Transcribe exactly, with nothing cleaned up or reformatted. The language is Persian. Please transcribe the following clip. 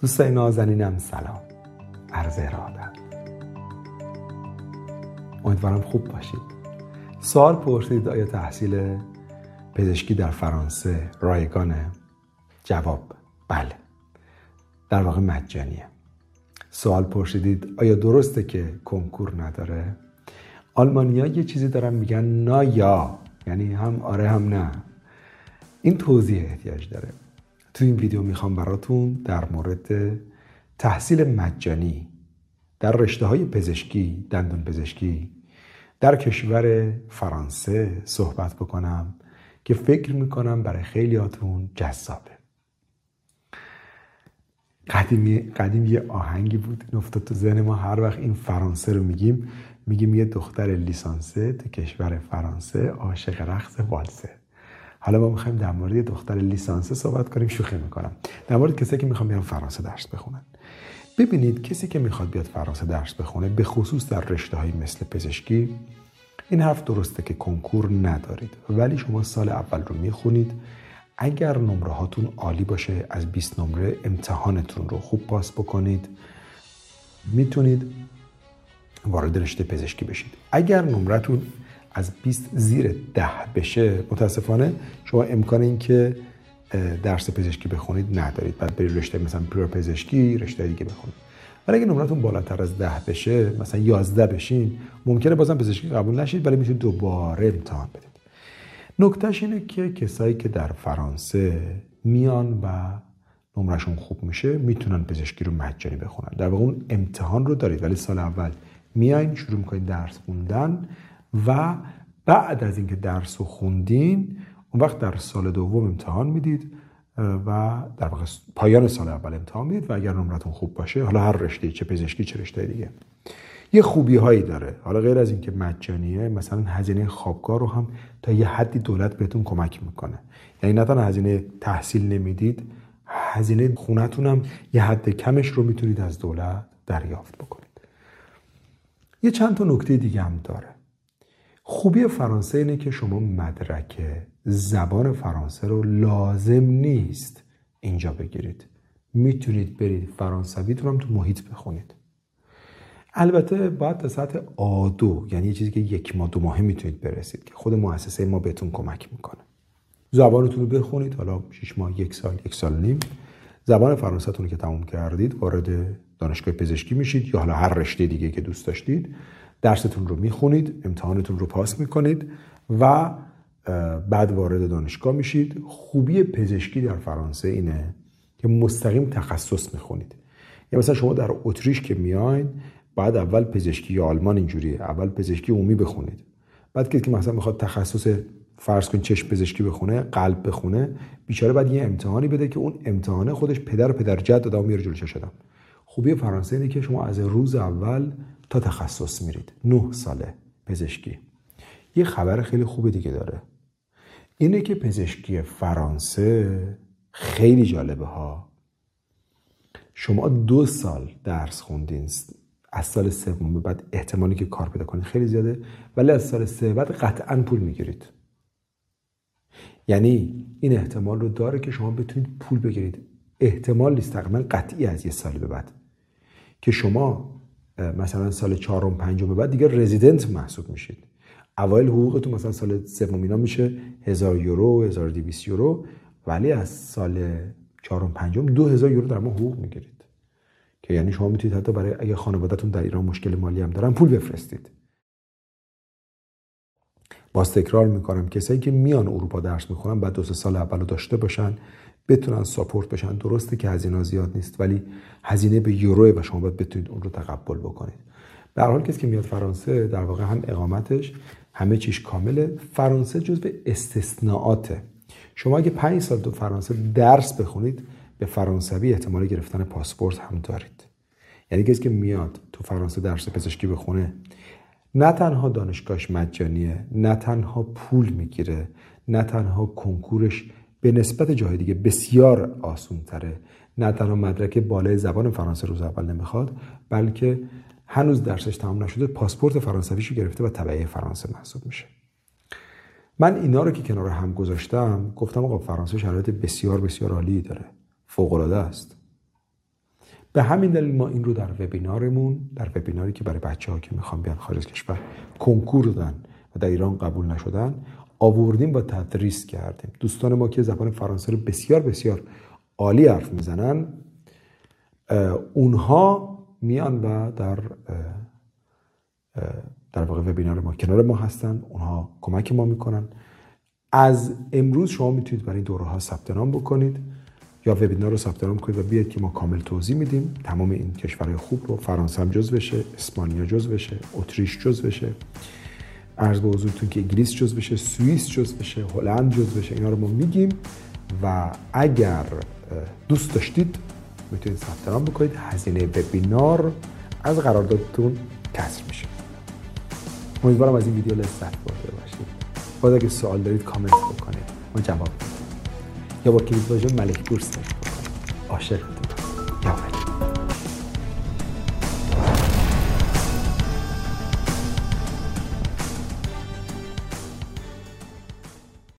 دوستای نازنینم سلام، عرض ارادت. امیدوارم خوب باشید. سوال پرسید آیا تحصیل پزشکی در فرانسه رایگانه؟ جواب بله، در واقع مجانیه. سوال پرسیدید آیا درسته که کنکور نداره؟ آلمانی‌ها یه چیزی دارن میگن نا یا، یعنی هم آره هم نه. این توضیح احتیاج داره. تو این ویدیو میخوام براتون در مورد تحصیل مجانی در رشته‌های پزشکی، دندان پزشکی در کشور فرانسه صحبت بکنم که فکر میکنم برای خیلیاتون جذابه. قدیمی قدیم یه آهنگی بود این افتاد تو ذهن ما، هر وقت این فرانسه رو میگیم میگیم یه دختر لیسانسه تو کشور فرانسه عاشق رقص والسه. حالا ما میخوایم در مورد یه دختر لیسانسه صحبت کنیم. شوخی میکنم، در مورد کسی که میخوام بیان فرانسه درس بخونن. ببینید، کسی که میخواد بیاد فرانسه درس بخونه، به خصوص در رشته‌های مثل پزشکی، این حرف درسته که کنکور ندارید، ولی شما سال اول رو میخونید. اگر نمره هاتون عالی باشه، از بیست نمره امتحانتون رو خوب پاس بکنید، میتونید وارد رشته پزشکی بشید. اگر نمرتون از بیست زیر ده بشه، متاسفانه شما امکان این که درس پزشکی بخونید ندارید. بعد برید رشته مثلا پرو پزشکی، رشته دیگه بخونید. ولی اگه نمرتون بالاتر از ده بشه، مثلا یازده بشین، ممکنه بازم پزشکی قبول نشید، ولی میتونید دوباره امتحان بدید. نکتهش اینه که کسایی که در فرانسه میان و نمرشون خوب میشه، میتونن پزشکی رو مجانی بخونن. در واقع اون امتحان رو دارید، ولی سال اول میاین شروع میکنید درس خوندن و بعد از اینکه درس رو خوندین، اون وقت در سال دوم امتحان میدید و در واقع پایان سال اول امتحان میدید و اگر نمرتون خوب باشه، حالا هر رشته، چه پزشکی چه رشته دیگه، یه خوبی هایی داره. حالا غیر از اینکه مجانیه، مثلا هزینه خوابگاه رو هم تا یه حدی دولت بهتون کمک میکنه. یعنی نه تنها هزینه تحصیل نمیدید، هزینه خونتون هم یه حد کمش رو میتونید از دولت دریافت بکنید. یه چند تا نکته دیگه هم داره. خوبی فرانسه اینه که شما مدرک زبان فرانسه رو لازم نیست اینجا بگیرید. میتونید برید فرانسویتون هم تو محیط بخونید. البته باید تا سطح آ دو، یعنی یه چیزی که یک ماه دو ماهه میتونید برسید که خود مؤسسه ما بهتون کمک میکنه. زبانتون رو بخونید، حالا شش ماه، یک سال، یک سال نیم. زبان فرانسه‌تون رو که تموم کردید، وارد دانشگاه پزشکی میشید یا حالا هر رشته دیگه که دوست داشتید. درستون رو میخونید، امتحانتون رو پاس میکنید و بعد وارد دانشگاه میشید. خوبی پزشکی در فرانسه اینه که مستقیم تخصص میخونید. یا مثلا شما در اتریش که میاین، بعد اول پزشکی، یا آلمان اینجوریه، اول پزشکی عمومی بخونید. بعد که مثلا میخواد تخصص فرض کن چشم پزشکی بخونه، قلب بخونه، بیچاره بعد یه امتحانی بده که اون امتحانه خودش پدر و پدر جد دادم میاره جلوی چشم. خوبی فرانسه اینه که شما از روز اول تا تخصص میرید. نه ساله پزشکی. یه خبر خیلی خوب دیگه داره، اینه که پزشکی فرانسه خیلی جالبه ها. شما دو سال درس خوندین، از سال سوم به بعد احتمالی که کار پیدا کنید خیلی زیاده، ولی از سال سه بعد قطعاً پول میگیرید. یعنی این احتمال رو داره که شما بتونید پول بگیرید. احتمال نیست، تقریبا قطعی از یه سال به بعد که شما مثلا سال چهارم پنجم به بعد دیگه رزیدنت محسوب میشید. اوایل حقوقتون مثلا سال سوم اینا میشه هزار یورو، هزار و دویست یورو، ولی از سال چهارم پنجم دو هزار یورو در ماه حقوق میگیرید، که یعنی شما میتونید حتی برای اگه خانواده‌تون در ایران مشکل مالی هم دارن پول بفرستید. باز تکرار میکنم، کسایی که میان اروپا درس میخونن بعد دو سه سال اولو داشته باشن، بتونن ساپورت بشن. درسته که هزینه زیاد نیست، ولی هزینه به یوروه و شما باید بتونید اون رو تقبل بکنید. به هر حال کسی که میاد فرانسه، در واقع هم اقامتش همه چیز کامله. فرانسه جزو استثناءاته. شما اگه پنج سال تو فرانسه درس بخونید، به فرانسوی احتمال گرفتن پاسپورت هم دارید. یعنی کسی که میاد تو فرانسه درس پزشکی بخونه، نه تنها دانشگاهش مجانیه، نه تنها پول میگیره، نه تنها کنکورش به نسبت جای دیگه بسیار آسون تره، نه تنها مدرک بالای زبان فرانسه روز اول نمیخواد، بلکه هنوز درسش تمام نشده پاسپورت فرانسویشو گرفته و تبعیه فرانسه محسوب میشه. من اینا رو که کنار هم گذاشتم، گفتم آقا فرانسه شرایط بسیار بسیار عالی داره، فوق العاده است. به همین دلیل ما این رو در وبینارمون، در وبیناری که برای بچه‌ها که میخوان بیان خارج کشور کنکور دادن و در ایران قبول نشدن آوردیم و تدریس کردیم. دوستان ما که زبان فرانسه رو بسیار بسیار عالی حرف میزنن، اونها میان و در در واقع وبینار ما کنار ما هستن، اونها کمک ما میکنن. از امروز شما میتونید برای این دوره ها ثبت نام بکنید یا وبینار رو ثبت نام کنید و بیاید که ما کامل توضیح میدیم. تمام این کشورهای خوب رو، فرانسه هم جزو بشه، اسپانیا جزو بشه، اتریش جزو بشه، عرض به حضورتون که انگلیس جزو بشه، سوئیس جزو بشه، هلند جزو بشه، اینا رو ما میگیم و اگر دوست داشتید میتونید ثبت نام بکنید. هزینه وبینار از قراردادتون کسر میشه. امیدوارم از این ویدیو لذت برده باشید. باید اگه سوال دارید کامنت بکنید، ما جواب میدیم. یا با کلید واژه ملک پور سرچ بکنید. عاشقتون.